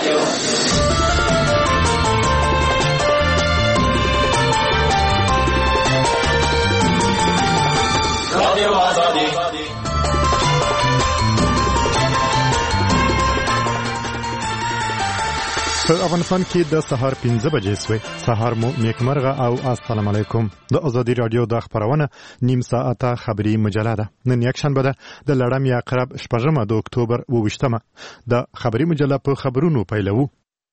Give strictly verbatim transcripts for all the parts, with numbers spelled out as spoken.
رادیو آزادی. په افغانستان کې د سهار پنځه بجې سوې. سهار مو نیکمرغه او السلام علیکم. د آزادي رادیو د خبرونه نیم ساعته خبری مجله ده. نن یک شنبه ده د لړم یا عقرب شپږمه د اکتوبر اوویشتمه. د خبری مجله په خبرونو پیلوو.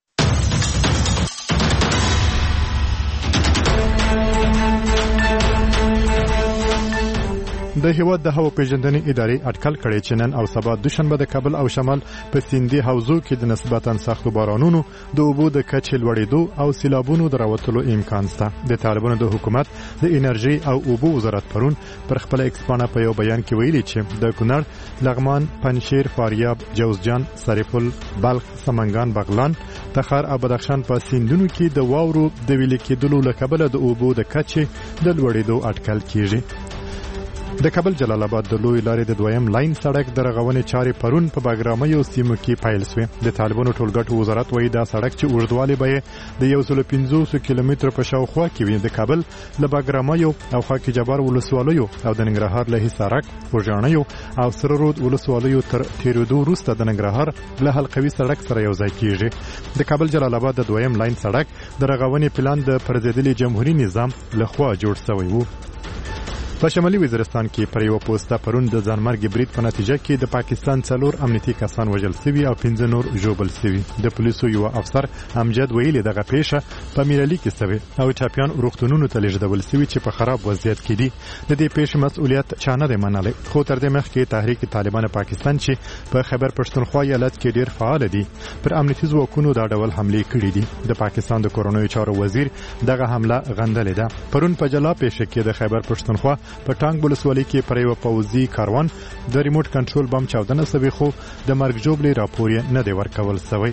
د هیواد د هوا پیژندنې ادارې اټکل کړی چې نن او سبا دوشنبه د کابل او شمال په سیندي حوزو کې د نسبتاً سختو بارانونو د اوبو د کچې لوړېدو او سیلابونو د راوتلو امکان شته. د طالبانو د حکومت د انرژي او اوبو وزارت پرون پر خپل ایکسپانه په یو بیان کې ویلي چې د کونړ، لغمان، پنجشیر، فاریاب، جوزجان، سرپل، بلخ، سمنګان، بغلان، تخار او بدخشان په سیندونو کې د واورو د ویلې کېدلو له کبله د اوبو د کچې د لوړېدو اټکل کیږي. د کابل جلال آباد د لوی لارې د دویم لاین سړک د رغونې چارې پرون په باګرامیو سیمو کې پیل شوې. د طالبانو ټولګټو وزارت وایي دا سړک چې اوږدوالی به د یو سل پنځوس کیلومترو په شاوخوا کې وي د کابل له باګرامیو او خاک جبار ولسوالیو او د ننګرهار له حصارک، خوږیاڼیو او سره رود ولسوالیو تر تیرېدو وروسته د ننګرهار له حلقوي سړک سره یو ځای کیږي. د کابل جلال آباد د دویم لاین سړک د رغونې پلان د پرځېدلي جمهوریت نظام لخوا جوړ شوی و. په شمالي وزیرستان کې پر یو پوسټه پرون د ځانمرګ برید په نتیجه کې د پاکستان څلور امنیتي کسان وژل شوي او پنځه نور ژوبل شوي. د پولیسو یو افسر امجد ویلي دغه پیښه په میرالي کې شوې او ټاپیان روغتونونو ته لیږدول شوي چې په خراب وضعیت کې دي. د دې پیښې مسؤلیت چا نه دی منلی، خو تر دې مخکې تحریک طالبان پاکستان چې په خیبر پښتونخوا ایالت کې ډیر فعال دي پر امنیتي ځواکونو دا ډول حملې کړې دي. د پاکستان د کورونیو چارو وزیر دغه حمله غندلې ده. پرون په جلا پیښه کې د خیبر پښتونخوا په ټانګ ولسوالۍ کې پر یو پوځي کاروان د ریموټ کنټرول بم چاودنه شوې، خو د مرګ ژوبلې راپور یې نه دی ورکول شوی.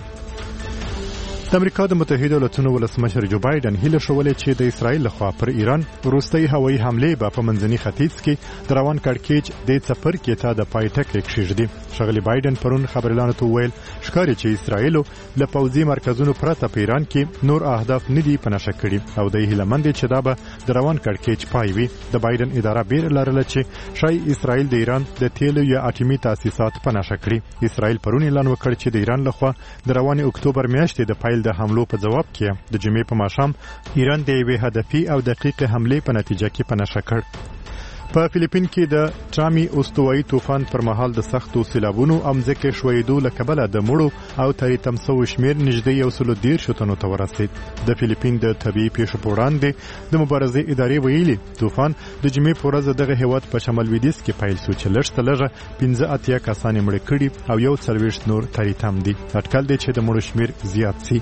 د امریکا د متحده ایالاتونو ولسمشر جو بایدن هیله شولې چې د اسرایل لخوا پر ایران وروستۍ هوایي حملې به په منځني ختیځ کې د روان کړکېچ د څپرکي ته د پای ټکی کېږدي. ښاغلي بایدن پرون خبريالانو ته وویل ښکاري چې اسرایل له پوځي مرکزونو پرته په ایران کې نور اهداف نه دي په نښه کړي او د هیلمند چې دا به د روان کړکېچ پای وي. د بایدن اداره بیر لرله چې شای اسرایل د ایران د تیلو یا اټومي تاسیسات په نښه کړي. اسرایل پرون اعلان وکړ چې د ایران لخوا د روان اکتوبر میاشتې د پایل د حملو په جواب کې د جمعې په ماښام ایران د یوې هدفي او دقیقې حملې په نتیجه کې په نښه کړ. په فلیپین کې د ټرامي استوایي طوفان پر مهال د سختو سیلابونو او ځمکې ښویېدو له کبله د مړو او تریتم شوو شمېر نږدې یو سل دېرشو تنو ته ورسېد. د فلیپین د طبیعي پیښو په وړاندې د مبارزې ادارې ویلي طوفان د جمعې په ورځ دغه هیواد په شمال لویدیځ کې پیل شو چې لږ تر لږه پنځه اتیا کسان یې مړه کړي او یو څلوېښت نور تریتم دي. اټکل دی چې د مړو شمېر زیات شي.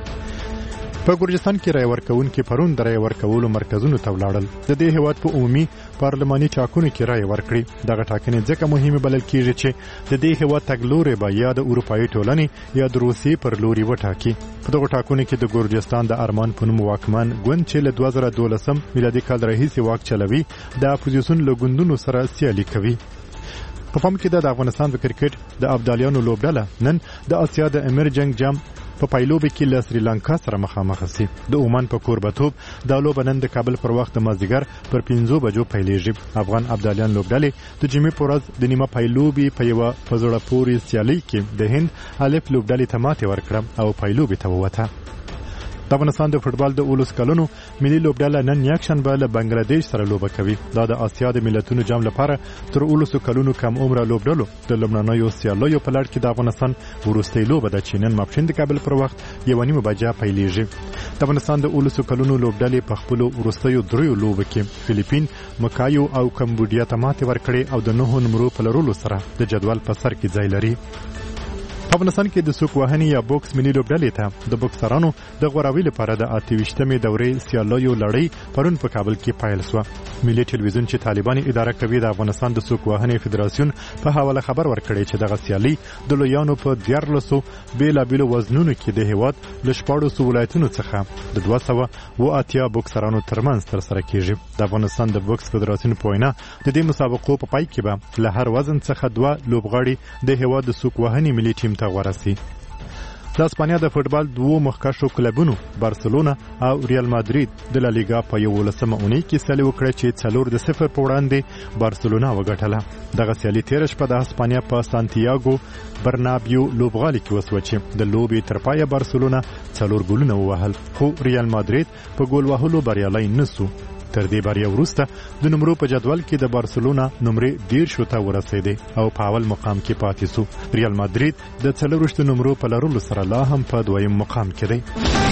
په ګورجستان کې رای ورکوونکي پرون د رای ورکولو مرکزونو ته ولاړل. د دې هیواد په عمومي پارلماني ټاکنو کې رای ورکړي. دغه ټاکنې ځکه مهمه بلل کېږي چې د دې هیواد تګلوري به یا د اروپایي ټولنې یا د روسیې پر لوري وټاکي. په دغه ټاکنو کې د ګورجستان د ارمان په نوم واکمن ګوند چې له دوه زره دولسم میلادي کال راهیسې واک چلوي د اپوزیسیون له ګوندونو سره سیالي کوي. په پام کې د افغانستان د کرکټ د ابدالیانو لوبډله نن د اسیا د امرجنګ جام په پایلوبې کې له سریلانکا سره مخامخ شي. د عمان په کوربتوب دا لوبه نن د کابل پر وخت د مازدیګر پر پنځو بجو پیلېږي. افغان ابدالیان لوبډلې د جمعې په ورځ د نیمه پایلوبې په یوه په زړه پورې سیالۍ کې د هند الف لوبډلې ته ماتې ورکړه او پایلوبې ته ووته. د افغانستان د فوټبال د اولس کلونو ملي لوبډله نن یکشنبه له بنگلاديش سره لوبه کوي. دا د اسیا د ملتونو جام لپاره تر اولس کلونو کم عمره لوبډلو د لومړنیو سیالیو په لړ کې د افغانستان وروستۍ لوبه ده چې نن ماپښین د کابل پر وخت یو نیمه بجه پیلېږي. د افغانستان د اولس کلونو لوبډلې په خپلو وروستیو دریو لوبو کې فلیپین، مکایو او کمبودیا ته ماتې ورکړې او د نهو نمرو په لرلو سره د جدول په سر کې ځای لري. په افغانستان کې د سوک وهنې یا بوکس ملي لوبډلې ته د بوکسرانو د غوراوي لپاره د اته ویشتمې دورې سیالیو لړۍ پرون په کابل کې پیل شوه. ملي ټلویزیون چې طالبان اداره کوي د افغانستان د سوک وهنې فدراسیون په حواله خبر ورکړی چې دغه سیالي د لویانو په دیارلسو بیلابیلو وزنونو کې د هیواد له شپاړسو ولایتونو څخه د دوه سوه اوه اتیا بوکسرانو ترمنځ ترسره کیږي. د افغانستان د بوکس فدراسیون په وینا د دې مسابقو په پای کې به له هر وزن څخه دوه لوبغاړي د هیواد د سوک وهنې ملي ټیم ته ورسي. د اسپانیا د فوتبال دوه مخکښو کلبونو بارسلونا او ریال مادرید د لالیګا په یولسمه اونۍ کې سیالي وکړه چې څلور د صفر په وړاندې بارسلونا وګټله. دغه سیالي تېره شپه د اسپانیا په سانتیاګو برنابیو لوبغالي کې وسوه چې د لوبې تر پایه بارسلونا څلور ګولونه ووهل، خو ریال مادرید په ګول وهلو بریالی نسو. تر دې بریا وروسته د نمرو په جدول کې د بارسلونا نمرې دیرشو ته ورسېدې او په اول مقام کې پاتې سو. ریال مادرید د څلورویشت نمرو په لرلو سره لا هم په دویم مقام کې دی.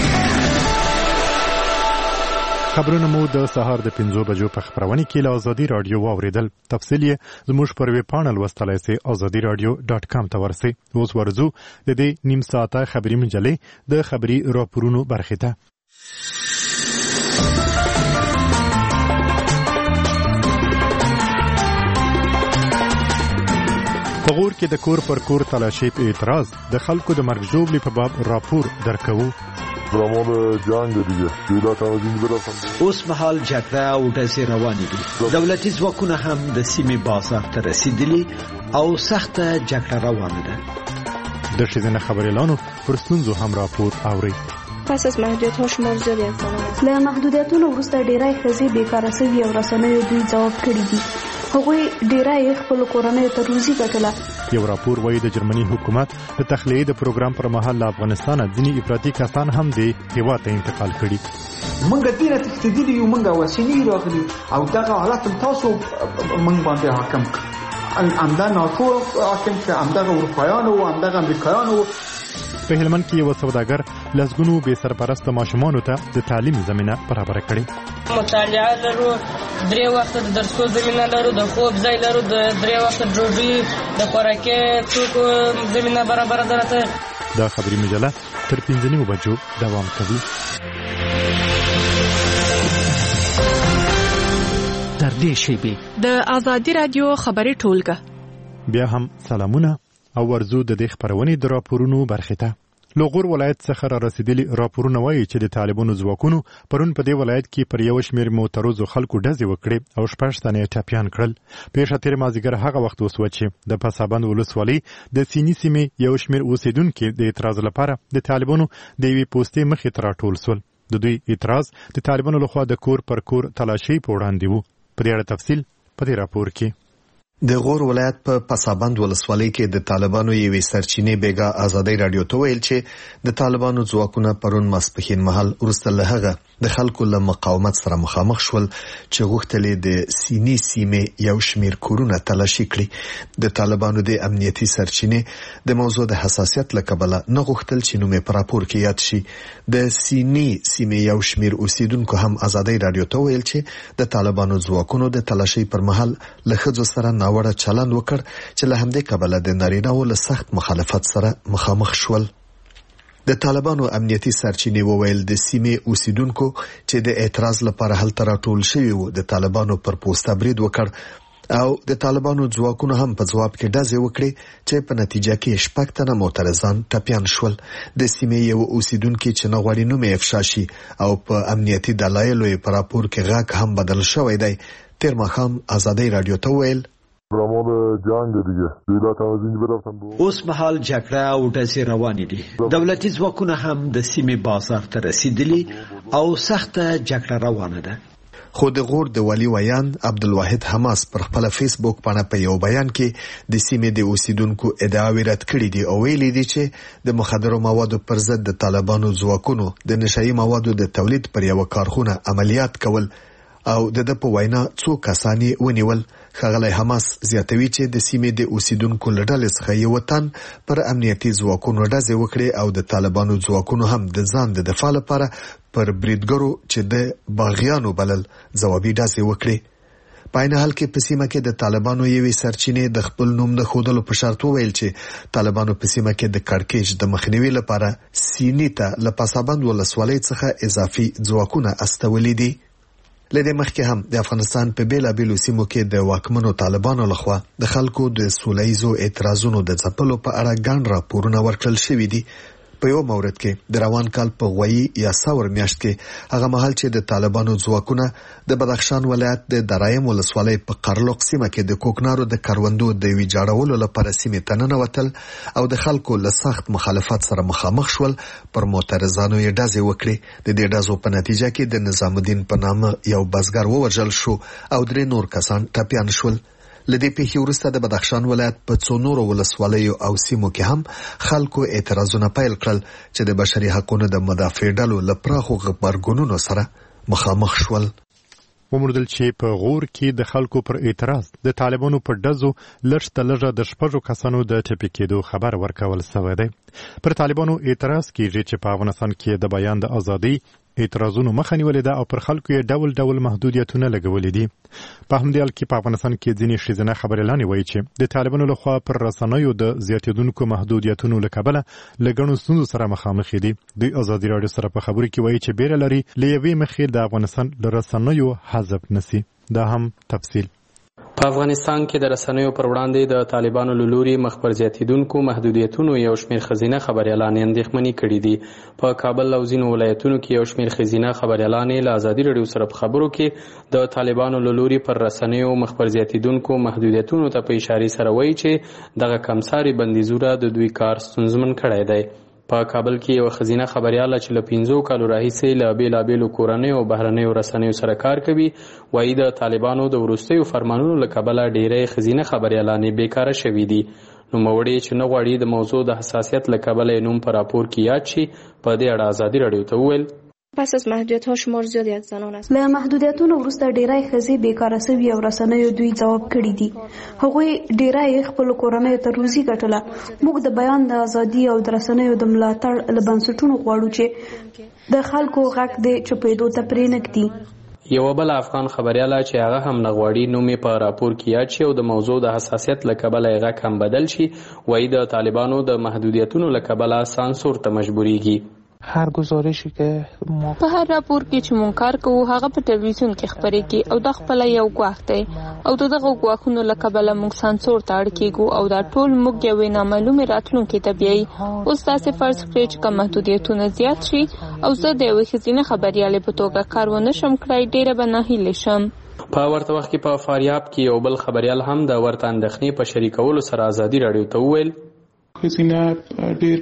خبرونه مو د سهار د پنځو بجو په خبرونه کې له ازادي رادیو واوریدل. تفصیل یې زموږ پر ویب پاڼل لوستلای سئ ازادي رادیو ډاټ کام ته ورسئ. اوس ورځو د دې نیم ساعته خبري مجلې د خبري راپورونو برخې ته. په غور کې د کور پر کور تلاشي په اعتراض د خلکو د مرګ ژوبلې په باب راپور درکوو. برامون جنگ دیگه دولت آمازین برفتن اوس مهال جګړه او ډزې روانې دي. دولتي ځواکونه هم د سیمې بازار ته رسیدلي او سخته جګړه روانه ده. د ښځینه خبریالانو پر ستونزو هم راپور اوري. پس از محدودیت ها شمار زیادی انسانان له محدودیتونو وروسته ډیری ښځې بیکاره شوي او رسنیو دوی ځواب کړي دي. هغوی ډیری خپل کورنۍ ته روزي ګټله. یو راپور وایي د جرمني حکومت د تخلیې د پروګرام پر مهال له افغانستانه ځینې افراطي کسان هم د هېواد ته انتقال کړي. موږ دې نه تښتېدلي یو، موږ وسینې راغلي او دغه حالت هم تاسو موږ باندې حاکم کړ. همدا ناټو حاکم کړ، همدغه اروپایانو او همدغه امریکایانو. په هلمند کې یو سوداګر لسګونو بې سرپرسته ماشومانو ته د تعلیم زمینه برابره کړې. مطالعه لرو، درې وخته د درسو زمینه لرو، د خوب ځای لرو، د درې وخته ډوډۍ د خوراکي توکو زمینه برابره ده. دا خبري مجله تر پنځه نیمو بجو دوام کوي. تر دې شیبې د ازادي رادیو خبري ټولګه. بیا هم سلامونه او ورزو د دې خبرونې د راپورونو برخې ته. لوغور ولایت څخه را رسیدلي راپورونه وایي چې د طالبانو ځواکونو پرون په دې ولایت کې پر یو شمېر معترضو خلکو ډزې وکړې او شپږ تنې ټپیان کړل. پیښه تېر مازدیګر هغه وخت وسوه چې د پسابند ولسوالۍ د سینې سیمې یو شمېر اوسېدونکي د اعتراض لپاره د طالبانو د یوې پوستې مخې ته راټول سول. د دوی اعتراض د طالبانو لخوا د کور پر کور تلاشي په وړاندې وو. په دې اړه تفصیل په دې راپور کې. د غور ولایت په پسابند ولسوالۍ کې د طالبانو یوې سرچینې بیګا ازادي رادیو ته ویل چې د طالبانو ځواکونه پرون ماسپښین مهال وروسته له هغه د خلکو له مقاومت سره مخامخ شول چې غوښتل د سینې سیمې یو شمیر کورونه تلاشي کړي. د طالبانو د امنیتي سرچینې د موضوع د حساسیت له کبله نه غوښتل چې نوم په راپور کې یاد شي. د سینې سیمې یو شمیر اوسیدونکو هم ازادي رادیو ته ویل چې د طالبانو ځواکونو د تلاشي پر مهال له ښځو سره وړه چلند وکړ چې له همدې کبله د نارینه‌و له سخت مخالفت سره مخامخ شول. د طالبانو امنیتي سرچینې وویل د سیمې اوسیدونکو چې د اعتراض لپاره هلته راټول شوي وو د طالبانو پر پوسټه برید وکړ او د طالبانو ځواکونو هم په ځواب کې ډزې وکړې چې په نتیجه کې شپږ تنه معترضان ټپیان شول. د سیمې یو اوسیدونکي چې نه غواړي نوم یې افشا شي او په امنیتي دلایلو یې په راپور کې غږ هم بدل شوی دی تېر ماښام ازادي رادیو ته ویل برامون جنگ دیگه دولت آمازین برفتن اوس مهال جګړه او ډزې روانې دي. دولتي ځواکونه هم د سیمې بازار ته رسیدلي او سخته جګړه روانه ده. خو د غور د والی ویان عبدالواحد حماس پر خپل فیسبوک باندې په یو بیان کې د سیمې د اوسیدونکو ادعاوې رد کړې دي او ویلي دي چې د مخدرو موادو پر ضد د طالبانو ځواکونو د نشایي موادو د تولید پر یو کارخونه عملیات کول او د د په وینا څو کسانی ونیول. ښاغلی حماس زیاتوي چې د سیمې د اوسیدونکو له ډلې څخه یو تن پر امنیتي ځواکونو ډزې وکړې او د طالبانو ځواکونو هم د ځان د دفاع لپاره پر بریدګرو چې د باغیانو بلل ځوابي ډزې وکړې. په عین حال کې په سیمه کې د طالبانو یوې سرچینې د خپل نوم د ښودلو په شرط وویل چې طالبانو په سیمه کې د کړکېچ د مخنیوي لپاره سینې ته له پسابند ولسوالۍ څخه اضافي ځواکونه استولي دي. لدې مخکې هم د افغانستان په بیلابیلو سیمو کې د واکمنو طالبانو لخوا د خلکو د سولهییزو اعتراضونو د ځپلو په اړه ګڼ راپورونه ورکړل شوي دي. په یو مورد کې د روان کال په غوي یا ساور میاشت کې هغه مهال چې د طالبانو ځواکونه د بدخشان ولایت د درایم ولسوالۍ په قرلوق سیمه کې د کوکنارو د کروندو د ویجاړولو لپاره سیمه تننه وتل او د خلکو له سخت مخالفت سره مخامخ شول، پر معترضانو یې ډزې وکړې. د دې ډزو په نتیجه کې د نظام الدین په نامه یو بزګر ووژل شو او درې نور کسان ټپیان شول. لدې پیښې وروسته د بدخشان ولایت په څو نورو ولسوالیو او سیمو کې هم خلکو اعتراضونه پیل کړل چې د بشري حقوقو د مدافع ډلو له پراخو غبرګونونو سره مخامخ شول. وموندل چې په غور کې د خلکو پر اعتراض د طالبانو پر ډزو لږ تلږه د شپږو کسانو د ټپي کېدو خبر ورکول شوی دی. پر طالبانو اعتراض کیږي چې په افغانستان کې د بیان د ازادي اعتراضونو مخه نیولې ده او پر خلکو یې ډول ډول محدودیتونه لګولې دي. په همدې حال کې په افغانستان کې ځینې ښځینه خبريالانې وایي چې د طالبانو لخوا پر رسنیو د زیاتېدونکو محدودیتونو له کبله له ګڼو ستونزو سره مخامخ دي. دوی ازادي راډیو سره په خبرو کې وایي چې بیره لري له یوې مخې د افغانستان له رسنیو حذف نسی. دا هم تفصیل. په افغانستان کې د رسنیو پر وړاندې د طالبانو له لوري مخ پر زیاتېدونکو محدودیتونو یو شمېر ښځینه خبریالانې اندېښمنې کړي دي. په کابل او ځینو ولایتونو کې یو شمېر ښځینه خبریالانې له ازادي راډیو سره په خبرو کې د طالبانو له لوري پر رسنیو مخ پر زیاتېدونکو محدودیتونو ته په اشارې سره وایي چې دغه کمساري بندیزونه د دوی کار ستونزمن کړی دی. په کابل کې یو ښځینه خبریاله چې له پنځو کالو راهیسې له بېلابېلو کورنیو او بهرنیو رسنیو سره کار کوي وایي د طالبانو د وروستیو فرمانونو له کبله ډېری ښځینه خبریالانې بیکاره شوي دي. نوموړې چې نه غواړي د موضوع د حساسیت له کبله یې نوم په راپور کې یاد شي په دې اړه ازادي راډیو ته وویل پس از محدودیت ها شمار زیادی از زنان است. له محدودیتونو وروسته ډیری ښځې بیکاره شوي او رسنیو دوی ځواب کړي دي. هغوی ډیری خپل کورنیو ته روزي ګټله. موږ د بیان د ازادي او د رسنیو د ملاتړ له بنسټونو غواړو چې د خلکو غږ د چوپېدو ته پرېنږدي. یو بل افغان خبریاله چې هغه هم نه غواړي نوم یې په راپور کې یاد شي او د موضوع د حساسیت له کبله یې غږ هم بدل شي وایي د طالبانو د محدودیتونو له کبله سانسور ته مجبوریږي. هر گزارشی که ما په هر راپور کې چې مونږ کار کوو هغه په ټلویزیون کې خبرې کی او د خپل یو غواخ دی او دغه غواخونو له کبله مونږ سانسور ته اړ کیږو او دا ټول موږ یو نامعلومه راتلونکي ته بیاي. اوس تاسو فرض کړئ چې کوم محدودیتونه زیات شي او زه د یو ښځینه خبريالې په توګه کار ونه شم کړای ډیره به ناهیله شم. په ورته وخت کې په فاریاب کې یو بل خبريال هم د ورته اندېښنې په شریکولو سره ازادي راډیو ته وویل ښځینه ډېر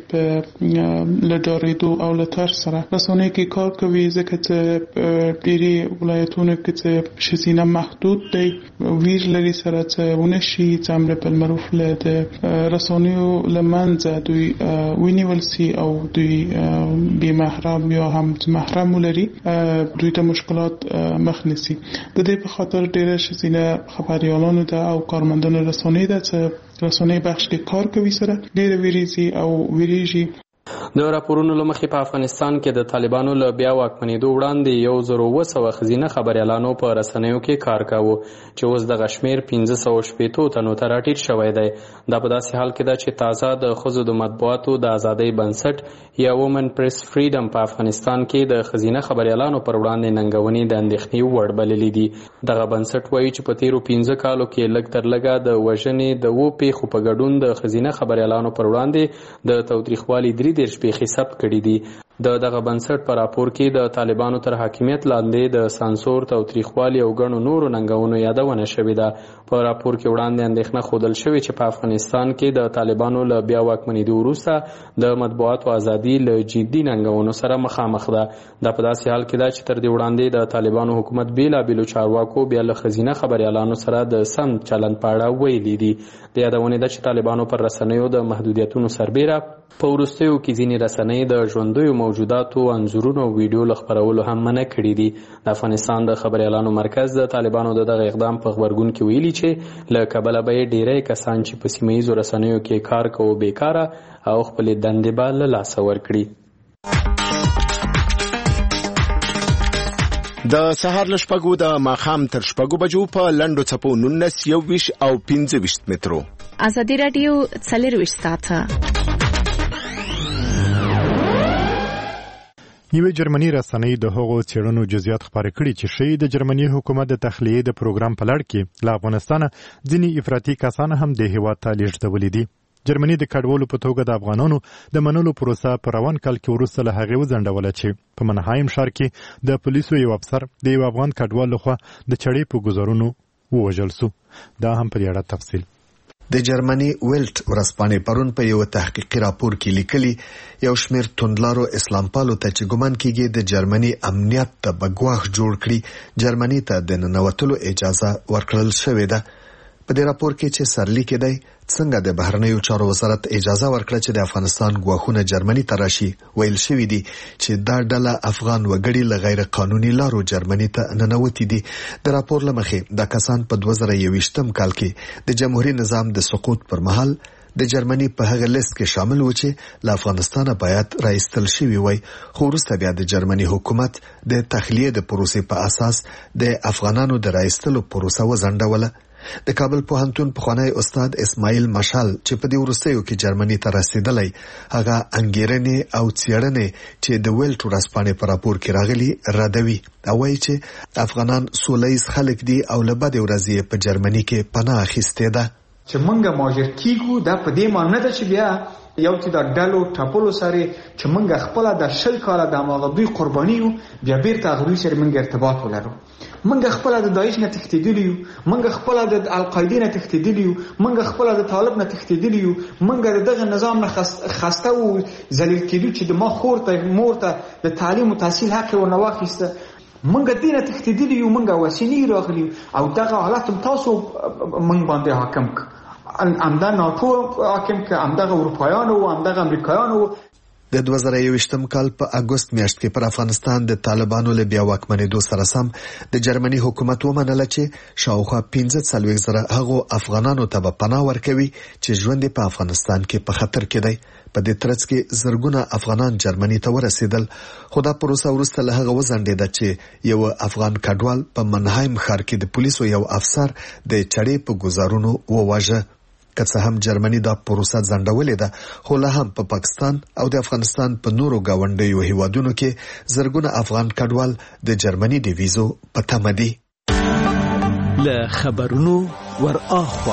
په له ډارېدو او له ترس سره رسنیو کې کار کوي ځکه چې ډېرې ولایتونو کې چې ښځینه محدود دی ویر لري سره چې ونه شي چې امر بالمعروف له د رسنیو له منځه دوی ونیول سي او دوی بې محرم یا هم محرم ولري دوی ته مشکلات مخ نیسي. د دې په خاطر ډېره ښځینه خبریالانو ته او کارمندانو رسنیو ته چې رسنۍ بخش کې کار کوي سره ډېر ویریږي او ویریږي. د راپورونو له مخې په افغانستان کې د طالبانو له بیا واکمنېدو وړاندې یو زر اوه سوه ښځینه خبریالانو په رسنیو کې کار کاوه چې اوس دغه شمېر پنځه سوه شپېتو تنو ته راټیټ شوی دی. دا په داسې حال کې ده چې تازه د ښځو د مطبوعاتو د ازادۍ بنسټ یا وومن پریس فریډم په افغانستان کې د ښځینه خبریالانو پر وړاندې ننګونې د اندېښنې وړ بللې دي. دغه بنسټ وایي چې په تیرو پنځه کالو کې لږ تر لږه د وژنې د اوو پیښو په ګډون د ښځینه خبریالانو پر وړاندې د تاوتریخوالي درې دېرش پیښې ثبت کړي دي. د دغه بنسټ په راپور کې د طالبانو تر حاکمیت لاندې د سانسور تاوتریخوالي او ګڼو نورو ننګونو یادونه شوې ده. په راپور کې وړاندې اندېښنه ښودل شوې چې په افغانستان کې د طالبانو له بیا واکمنېدو وروسته د مطبوعاتو ازادي له جدي ننګونو سره مخامخ ده. دا په داسې حال کې ده چې تر دې وړاندې د طالبانو حکومت بېلابېلو چارواکو بیا له ښځینه خبریالانو سره د سم چلند په اړه ویلي دي. د یادونې ده چې طالبانو پر رسنیو د محدودیتونو سربیره په وروستیو کې ځینې رسنۍ د ژوندیو موجوداتو انځورونو او ویډیو له خپرولو هم منع کړي دي. د افغانستان د خبریالانو مرکز د طالبانو د دغه اقدام په غبرګون کې ویلي چې له کبله به یې ډیری کسان چې په سیمه ییزو رسنیو کې کار کوي بیکاره او خپلې دندې به له لاسه ورکړي. د سهار له شپږو د ماښام تر شپږو بجو په لنډو څپو نولس یوویشت او پنځه ویشت مترو. ازادي راډیو څلرویشت ساعته. یوه جرمني رسنۍ د هغو څېړنو جزئیات خپاره کړي چې ښیي د جرمني حکومت د تخلیې د پروګرام په لړ کې له افغانستانه ځینې افراطي کسان هم د هېواد ته لېږدولي دي. جرمني د کډوالو په توګه د افغانانو د منلو پروسه په روان کال کې وروسته له هغې وځنډوله چې په منهایم ښار کې د پولیسو یو افسر د یو افغان کډوال لخوا د چړې په ګزارونو ووژل سو. دا هم په دې اړه تفصیل. د جرمني ویلټ ورځپاڼې پرون په یو تحقیقي راپور کې لیکلي یو شمېر توندلارو اسلام پالو ته چې ګمان کېږي د جرمني امنیت ته به ګواښ جوړ کړي جرمني ته د ننوتلو اجازه ورکړل شوې ده. په دې راپور کې چې سرلیک دی څنګه د بهرنیو چارو وزارت اجازه ورکړه چې د افغانستان ګواښونه جرمني ته راشي ویل شوی دی چې دا ډله افغان وګړي له غیر قانوني لارو جرمني ته ننوتي دي. د راپور له مخې دا کسان په دوه زره یوویشتم کال کې د جمهوریت نظام د سقوط پر مهال د جرمني په هغه لیست کې شامل و چې له افغانستانه باید راایستل شوی وای، خو وروسته بیا د جرمني حکومت د تخلیه د پروسې په اساس د افغانانو د راایستلو پروسه وځنډوله. د کابل پوهنتون پخوانی استاد اسماعیل مشال چې په دې وروستیو کې جرمني ته رسیدلی هغه انګیرنې او څېړنې چې د ویلټ ورځپاڼې په راپور کې راغلي ردوي او وایي چې افغانان سوله ییز خلک دي او له بدې ورځې په جرمني کې پناه اخیستې ده. چې مونږه مهاجر کیږو دا په دې معنی ده چې بیا یو چې د ډلو ټاپلو سره چې مونږ خپل د شل کاله د مغدوی قربانیو بیا بیرته غوړي سره مونږ ارتباط ولرو. مونږ خپل د داعش نه تښتیدلیو، مونږ خپل د القاعده نه تښتیدلیو، مونږ خپل د طالب نه تښتیدلیو، مونږ دغه نظام نه خسته او ذلیل کېدو چې د ما خور ته مور ته د تعلیم او تحصیل حق ورنه واخیسته. مونږ دینه تښتیدلیو، مونږ وسینی راغلیو او دغه حالت تاسو مونږ باندې حاکم ک امدا ناتو حاکم ک امدغه اروپایانو او امدغه امریکایانو. د دوه زره یوویشتم کال په اګوست میاشت کې پر افغانستان د طالبانو له بیا واکمنېدو سره سم د جرمني حکومت ومنله چې شاوخوا پنځه څلوېښت زره هغو افغانانو ته به پناه ورکوي چې ژوند په افغانستان کې په خطر کې دی. په دې ترڅ کې زرګونه افغانان جرمني ته ورسېدل، خو دا پروسه وروسته له هغه وځنډېده چې یو افغان کډوال په منهایم ښار کې د پولیسو یو افسر د چړې په ګزارونو وواژه. که څه هم جرمني دا پروسه ځنډولې ده، خو لا هم په پاکستان او د افغانستان په نورو گاونډیو هیوادونو کې زرګونه افغان کډوال د جرمني د ویزو په تمه دي. له خبرونو ور اخوا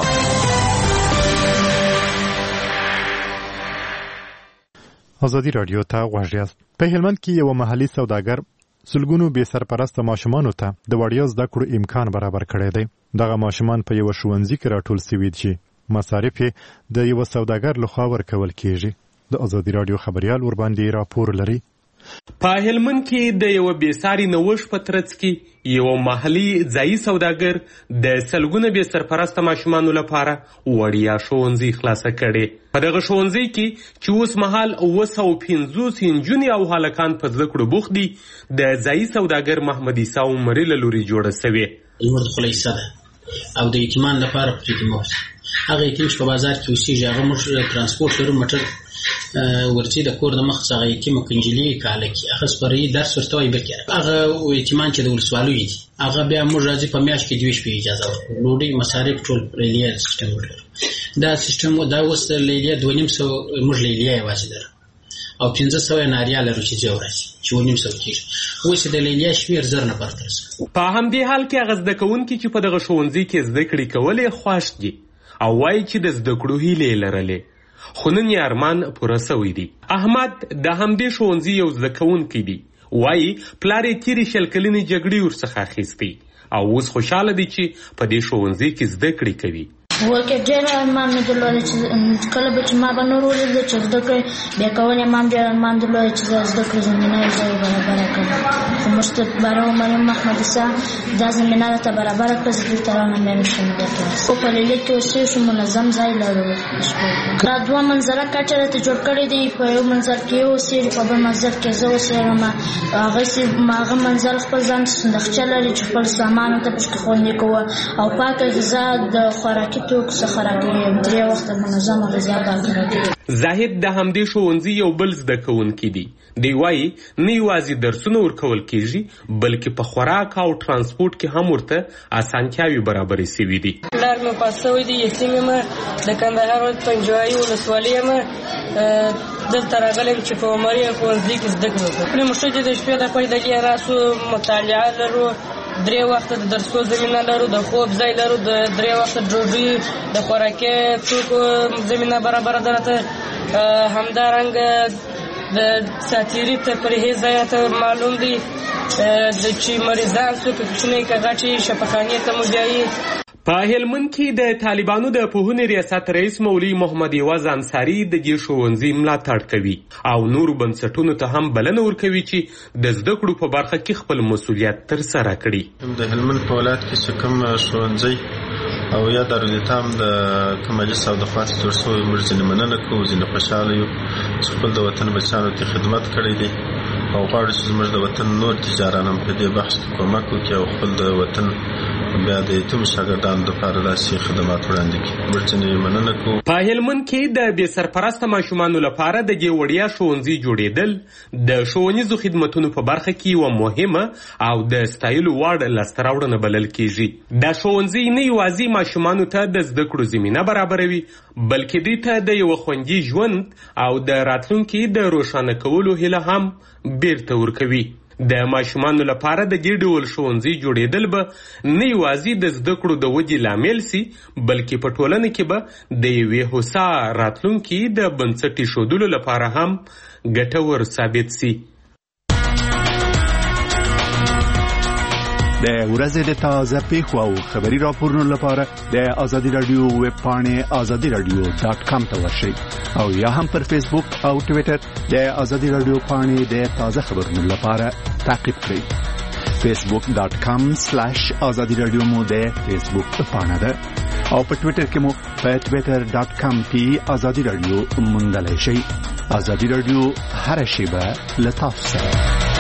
ازادي رادیو ته غوږ یاست. په هلمند کې یو محلي سوداګر سلګونو بې سرپرسته ماشومانو ته د وړیا زده کړو امکان برابر کړی دی. دغه ماشومان په یو ښوونځي کې راټول شوي دي چې مصارف د یو سوداګر لخوا ورکول کیږي. د ازادي رادیو خبريال ورباندې راپور لري. په هلمند کې د یو بیساري نوښت په ترڅ کې یو محلي ځایي سوداګر د سلګونه بې سرپرسته ماشومانو لپاره وړیا ښوونځي خلاصه کړي. په دغه ښوونځي کې چې اوس مهال اوه سوه پنځوس نجونې او هلکان په زده کړو بوخت دي، د ځایي سوداګر محمد عیسی عمري له لوري جوړه سوې. لمر د خلیصه ده او د یتیمان لپاره پرې موږ هغه یتیم چې په بازار کې اوسېږي هغه موږ ترانسپورټ لرو، موټر ورته د کور د مخ څخه یتیم کنجلي کاله کې هغه سپرې درس ورته وي بکره. هغه یتیمان چې د ولسوالۍ دي هغه بیا موږ راځي په میاشت کې دوه شپې اجازه ورکړو، ډوډۍ مصارف ټول لیلیه سیستم ورلرو. دا سیستم دا اوس لیلیه دوه نیم سوه موږ لیلیه یوازې لرو او پنځه سوه ناریا لرو چې ځای ورځي چې ونیم سوه کېږي. اوس د لیلیه شمېر زر نه پرته رسوي. په همدې حال کې هغه زده کوونکي چې په دغه ښوونځي کې زده کړې کولې خوښ دي او وایي چې د زده کړو هیلې لرلې، خو نن یې ارمان پوره سوی دی. احمد د همدې ښوونځي یو زده کوونکی دی، وایي پلار یې تېرې شل کلنې جګړې ورڅخه اخیستی او اوس خوشحاله دی چې په دې ښوونځي کې زده کړې کوي. ورکه ډېر ارمان مې درلوده چې کله به چې ما به نور ولیدل چې زده کړې بیا کول یې ما هم ډېر ارمان درلوده چې زه زده کړې زمینه یې زه برابره کړم، خو موږ ته باره ومنم محمد عیسی دا زمینه راته برابره کړه، زه دلته راغلم بیا مې شم زده کړه. خو په لیلیه کې اوسېږو منظم ځای لرو. دا دوه منظره کټه راته جوړ کړی دی، په یو منظر کې یې اوسېږي، په بل منظر کې زه اوسېږم. هغسې هغه منظر خپل ځان ته صندوقچه لري چې خپل سامان ورته پکې خوندي کوه او پاکه غذا د خوراکي زاهد د همدې ښوونځي یو بل زده کوونکی دی. دی وایي نه یوازې درسونه ورکول کېږي بلکې په خوراک او ترانسپورټ کې هم ورته اسانتیاوې برابرې سوي دي. پلار مې پاس سوی دی، یتیم یم، د کندهار ولایت پنجوایي ولسوالۍ یم. دلته راغلم چې په عمري ښوونځي کې زده کړه وکړم. موږ چې د شپې لخوا د لرې راسو مطالعه لرو درې وخته د درسکو زمینه لرو، د خوب ځای لرو، د درې وخته ډوډۍ د خوراکي توکو زمینه برابره ده راته. همدارنګه د ساتیري ته پرهیز ځای ته معلوم دی د چې مریضان څوک کوچنۍ که غټې شفاخانې ته مو بیایي. په هلمند کې د طالبانو د پوهنې ریاست رئیس مولوي محمد یواز انصاري د دې ښوونځي ملاتړ کوي او نورو بنسټونو ته هم بلنه ورکوي چې د زده کړو په برخه کې خپل مسؤلیت ترسره کړي. د هلمند په ولایت کې چې کوم ښوونځی او یا دارالایتام د کمجلس او د خاص جوړ شوی موږ ځینې مننه کوو، ځینې خوشحاله یو چې خپل د وطن بچیانو ته خدمت کړی دی او غواړو چې زموږ د وطن نور تجاران هم په دې بحث کې کومک وکړي او خپل د وطن بیا د یتیم شاګردانو لپاره داسې خدمات وړاندې کړي. موږ ځینې مننه کوو. په هلمند کې د بې سرپرسته ماشومانو لپاره د دې وړیا ښوونځي جوړېدل د ښوونیزو خدمتونو په برخه کې یوه مهمه او د ستایلو وړ لاسته راوړنه بلل کېږي. دا ښوونځي نه یوازې ماشومانو ته د زده کړو زمینه برابروي بلکې دوی ته د یوه خوندي ژوند او د راتلونکي د روښانه کولو هیله هم بیرته ورکوي. د ماشومانو لپاره د دې ډول ښوونځي جوړېدل به نه یوازې د زده کړو د ودې لامل سي بلکې په ټولنه کې به د یوې هوسا راتلونکي د بنسټ ایښودلو لپاره هم ګټور ثابت سي. د ورځې د تازه پیښو او خبري راپورونو لپاره د آزادي رادیو ویب پاڼې آزادي رادیو ډاټ کام ته ورشئ او یا هم پر فیسبوک او ټویټر د آزادي رادیو پاڼې د تازه خبرونو لپاره تعقیب کړئ. فیسبوک ډاټ کام سلاش آزادي رادیو مو د فیسبوک پاڼه ده او په ټویټر کې مو په ټویټر ډاټ کام کې آزادي رادیو موندلای شئ. آزادي رادیو هر شیبه لطف سره.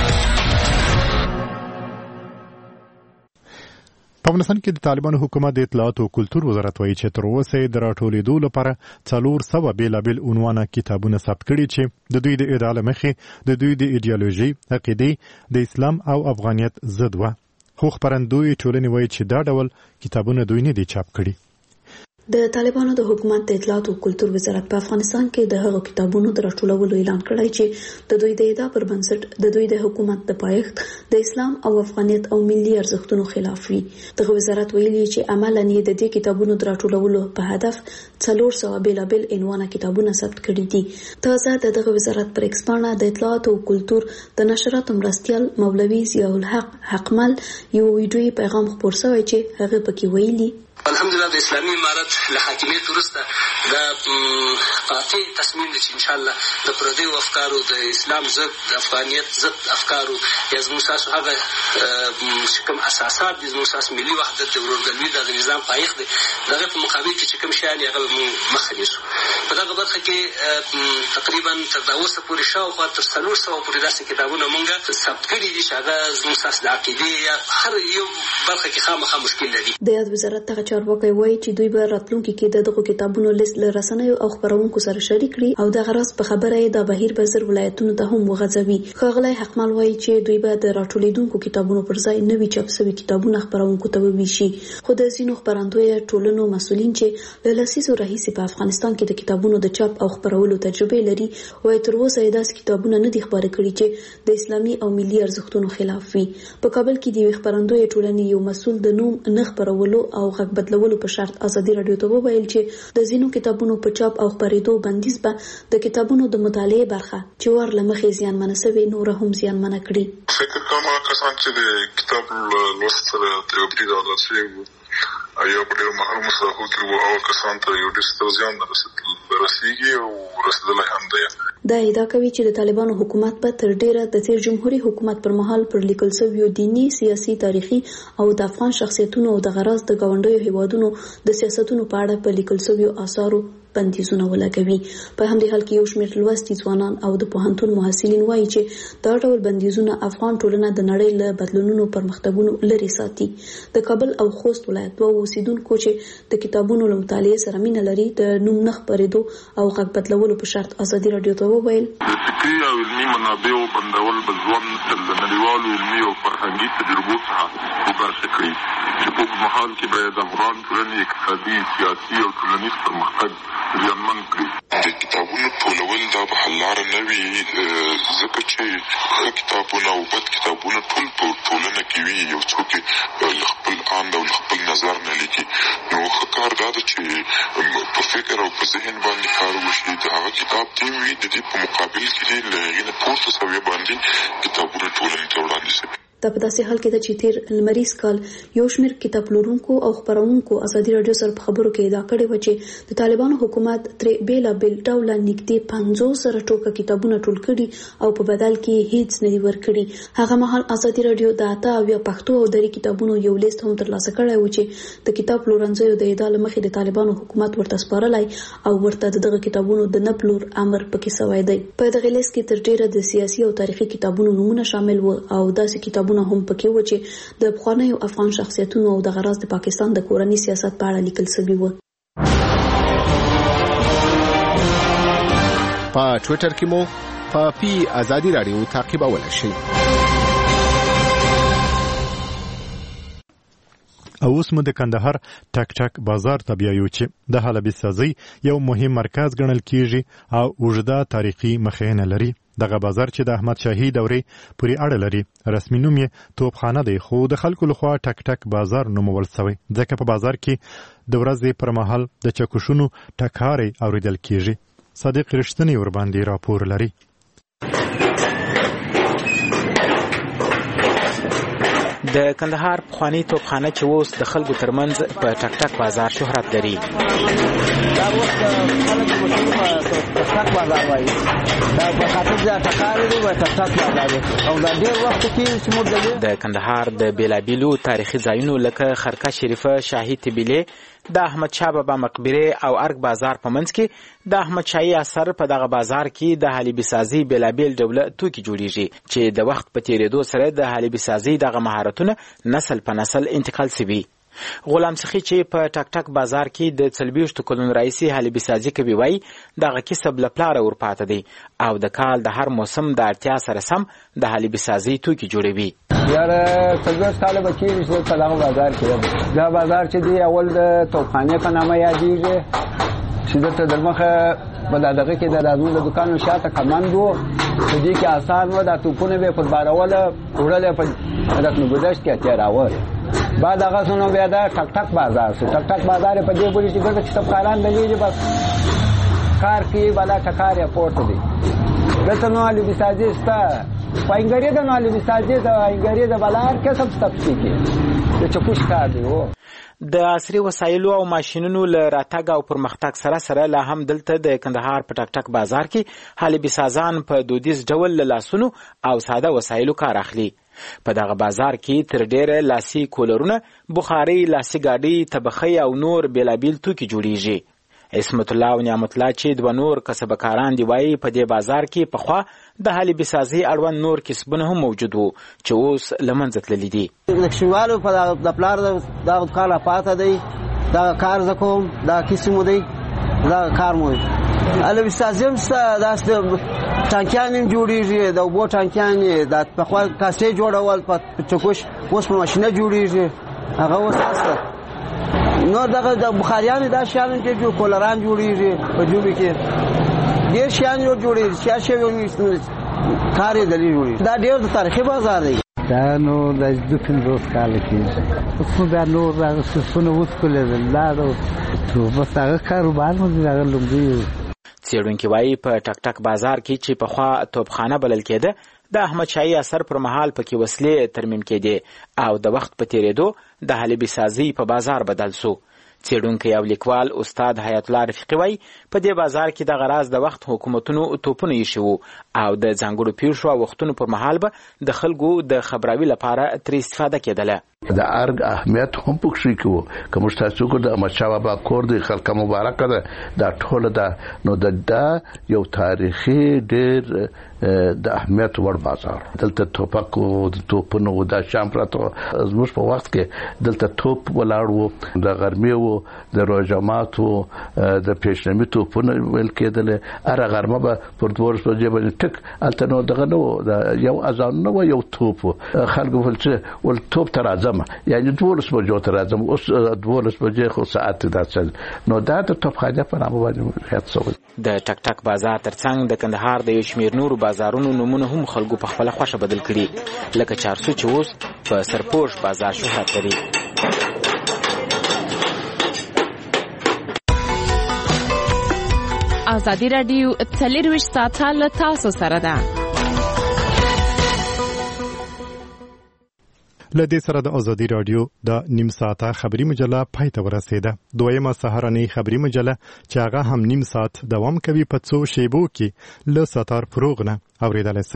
په افغانستان کې د طالبانو حکومت د اطلاعات او کلتور وزارت وایي چې تر اوسه د راټولېدو لپاره څلور سوه بېلابېل عنوانه کتابونه ثبت کړي چې د دوی د ادعا له مخې د دوی د ایډیالوژي، عقیدې، د اسلام او افغانیت ضد وه. خو خپرندوی ټولنې وایي چې دا ډول کتابونه دوی نه دي چاپ کړي. د طالبانو د حکومت د اطلاعات او کلتور وزارت په افغانستان کې د هغو کتابونو د راټولولو اعلان کړی چې د دوی د ادعا پر بنسټ د دوی د حکومت د پایښت د اسلام او افغانیت او ملي ارزښتونو خلاف وي. دغه وزارت ویلي چې عملاً یې د دې کتابونو د راټولولو په هدف څلور سوه بېلابېل عنوانه کتابونه ثبت کړي دي. تازه د دغه وزارت پر ایکس پاڼه د اطلاعات او کلتور د نشراتو مرستیال مولوي ضیاء الحق حقمل یو ویډیویي پیغام خپور شوی چې هغه پکې ویلي الحمدلله د اسلامي امارت له حاکمیت وروسته دا قاطع تصمیم دی چې انشاءالله د پردیو افکارو د اسلام ضد د افغانیت ضد افکارو یا زموږ ستاسو هغه چې کوم اساسات دي زموږ ستاسو ملي وحدت د ورورګلوي د نظام پایښت دی د هغې په مقابل کې چې کوم شیان یې هغه به مونږ مخه نیسو. په دغه برخه کې تقریبا تر دا اوسه پورې شاوخوا تر څلور سوه پورې داسې کتابونه مونږ ثبت کړي دي چې هغه زموږ ستاسو د عقیدې یا هر یو برخه کې خامخا مشکل لري. د یاد وزارت دغه چارواکی وایي چې دوی به راتلونکي کې د دغو کتابونو لیست له رسنیو او خپرونکو سره شریک کړي او دغه راز په خبره یې دا بهیر به زر ولایتونو ته هم وغځوي. ښاغلی حقمل وایي چې دوی به د راټولېدونکو کتابونو پر ځای نوي چاپ شوي کتابونه خپرونکو ته وویشي. خو د ځینو خپرندویه ټولنو مسؤلین چې له لسیزو راهیسې په افغانستان کې د کتابونو د چاپ او خپرولو تجربه لري وایي تر اوسه یې داسې کتابونه نه دي خپاره کړي چې د اسلامي او ملي ارزښتونو خلاف وي. په کابل کې د یوې خپرندویه ټولنې یو مسؤل د نوم نه خپرولو او غږ بدلولو په شرط آزادي رادیو ته وویل چې د ځینو کتابونو په چاپ او خپرېدو بندیز به د کتابونو د مطالعې برخه چې ور له مخې زیانمنه سوې نوره هم زیانمنه کړي. فکر کوم هغه کسان چې د کتاب لوست سره تر یو برید عادت شوي وو یا په ډېرو محرومو ساحو کې وو هغه کسانو ته یو ډېر ستر زیان رسېږي او رسېدلی هم دی. دا ادعا کوي چې د طالبانو حکومت به تر ډیره د تیر جمهوریت حکومت پر مهال پر لیکل شویو دینی، سیاسي، تاریخي او د افغان شخصیتونو او د غراض د ګاونډیو هیوادونو د سیاستونو په اړه په لیکل شویو آثارو بندیزونه ولګوي. په همدې حال کې یو شمېر لوستي ځوانان او د پوهنتون محصلین وایي چې دا ډول بندیزونه افغان ټولنه د نړۍ له بدلونونو پرمختګونو لرې ساتي. د کابل او خوست ولایت دوه اوسیدونکو چې د کتابونو له مطالعې سره مینه لري د نوم نه خپرېدو او غږ بدلولو په شرط آزادي رادیو ته وویل فکري او علمي منابعو بندول به ځوان نسل د نړیوالو علمي او فرهنګي تجربو څخه وګټه کړي چې په اوږد مهال کې به د افغان ټولنې اقتصادي سیاسي او ټولنیز پرمختګ زیانمن کړي. د کتابونو ټولول دا به حل لاره نه وي، ځکه چې ښه کتابونه او بد کتابونه ټول په ټولنه کې وي، یو څوک له خپل آند او له خپل نظر نه لیکي. نو ښه کار دا ده چې په فکر او په ذهن باندې کار وشي، د هغه کتاب ټیم وي، د دې په مقابل کې له هغې نه پورته سویې باندې کتابونه ټولنې ته وړاندې شوي. دا په داسې حال کې ده چې تیر لمریز کال یو شمېر کتاب پلورونکو او خپرونکو ازادي راډیو سره په خبرو کې ادعا کړې وه چې د طالبانو حکومت ترې بېلابېل ډوله نږدې پنځوس زره ټوکه کتابونه ټول کړي او په بدل کې هیڅ نه دي ورکړي. هغه مهال ازادي راډیو د اته اویا پښتو او دري کتابونو یو لیست هم ترلاسه کړی و چې د کتاب پلورنځیو د ادعا له مخې د طالبانو حکومت ورته سپارلی او ورته د دغه کتابونو د نه پلور امر پکې سوی دی. په دغه لیست کې تر ډېره د سیاسي او تاریخي کتابونو نومونه شامل و او داسې کتابونه هم پکې و چې د پخوانیو افغان شخصیتونو او د غراز د پاکستان د کورني سیاست په اړه لیکل شوي و. په ټوئیټر کې مو په پی ازادي راډیو تعقیبولای شئ. او اوس مو د کندهار ټک ټک بازار ته بیایو چې د حلبي سازي یو مهم مرکز ګڼل کیږي او اوږده تاریخي مخینه لري. دغه بازار چې د احمد شاهي دورې پورې اړه لري رسمي نوم یې توپخانه دی، خو د خلکو لخوا ټک ټک بازار نومول شوی ځکه په بازار کې د ورځې پر مهال د چکشونو ټکارې اوریدل کیږي. صادق رښتینی ور باندې راپور لري. د کندهار پخوانی توپخانه چې اوس د خلکو ترمنځ په ټک ټک بازار شهرت لري. دا اوس خلک مشهور په ټک ټک بازار وایي. دا په خاطر د ټکارې دی په ټک ټک بازار دی او دا ډېر وخت کې چې موږ د کندهار د بیلابیلو تاریخي ځایونو لکه خرقه شریفه، شاهي طبیلې، د احمد شاه بابا مقبره او ارګ بازار په منځ کې د احمد شاهي اثر په دغه بازار کې د حلبي سازي بیلابیل ډوله توکي جوړیږي چې د وخت په تیریدو سره د حلبي سازي دغه مهارتونه نسل په نسل انتقال شوي. غلام سخی چې په ټک ټک بازار کې د څلوېښتو کلونو راهیسې حلبي سازي کوي وایي دغه کسب له پلاره ورپاته دی او د کال د هر موسم د اړتیا سره سم د حلبي سازي توکي جوړوي. یاره څلوېښت کاله به کېږي چې په دغه بازار کې دا بازار چې دی اول د توپخانې په نامه یادېږي چې دلته د مخه په دغه کې د رازونو د دوکانو شاته کمند و، په دې کې آثار و، دا توپونه به یې فوټبالوله وړل په رتن ګذشت کې تېراول. بعد هغه څه نو بیا دا ټک ټک بازار شو. ټک ټک بازار یې په دې پورې چې ګرځه کتابکاران دلېږي بس کار کوي بالا ټکار یې پورته دی. دلته نو حلبي سازي شته په انګري د نو حلبي سازي د انګري د بالا هر کسب ستپسي کې د چکوش کار دی و. د عصري وسایلو او ماشینونو له راتګ او پرمختګ سره سره لا هم دلته د کندهار په ټک ټک بازار کې حلبي سازان په دودیز ډول له لاسونو او ساده وسایلو کار اخلي. په دغه بازار کې تر ډیره لاسي کولرونه، بخاري، لاسي ګاډي، طبخي او نور بیلابیل توکي جوړیږي. عصمت الله او نعمت الله چې دوه نور کسبکاران دی وایي په دې بازار کې پخوا د حلبي سازي اړوند نور کسبونه هم موجود وو چې اوس له منځه تللي دي. نقشوالو په د پلار دغه کار پاته دی، دا کار زه کوم، دا کیسې مو دی، دا کار مو دی. حلبي سازي هم شته، داسې ټانکیان هم جوړېږي، د اوبو ټانکیان یې د پخوا کاسې جوړول په چکوش اوس په ماشینه جوړېږي، هغه اوس هسته. نو دغه د بخاریانو دا شیان چې جو کولران جوړیږي په جوبي کې ډیر شیان جوړیږي چې شی کار یې دلی جوړیږي. دا ډیر د تاریخي بازار دی. دا نو د دوکن روز کال کې اوس دا نور هغه څه اوس کولې دا نو بس هغه کاروبار مو دا لومړی. څېړونکي وایي په ټک ټک بازار کې چې پخوا توپخانه بلل کېده د احمد شاهي اثر پر مهال پکې وسلې ترمیم کېدې او د وخت په تیریدو د حلبي سازي په بازار بدل سو. څېړونکی او لیکوال استاد حیات الله رفیقي وایي په دې بازار کې د غراز د وخت حکومتونو توپونه ایښي وو او د ځانګړو پیښو او وختونو پر مهال به د خلکو د خبراوي لپاره ترې استفاده کېدله. د ارګ اهمیت هم پکښې کوو که موږ تاسو کو د احمدشاه بابا کور دی خلک مبارکه ده دا ټوله ده نو دا یو تاریخي ډېر د اهمیت وړ بازار دلته توپک او د توپونو د شام پراته زموږ په وخت کې دلته توپ ولاړ وو د غرمې وو د روجمات وو د پیشنمي توپونه ویل کېدل اره غرمه به پر دور سوجې باندې ټک الته نو دغه نو یو اذان نو یو توپ خلکو ول چې ول توپ تر اعظم یعنی دولس بجو تر اعظم اوس دولس بجې خو ساعت داسل نو دا د توپخانه په نامه باندې هیڅ څه د ټک ټک بازار ترڅنګ د کندهار د یو شمېر نورو بازارونو نمونه هم خلکو په خپل خوښه بدل کړي لکه چارسو چې اوس په سرپوش بازار شهرت لري. ازادي راډیو څلرویشت ساعته له تاسو سره ده. لدې سره د ازادي رادیو د نیم ساعته خبری مجله پای ته ورسیده. دویمه سهارنۍ خبری مجله چې هغه هم نیم ساعت دوام کوي په څو شیبو کې له ستار فروغ نه اوریدل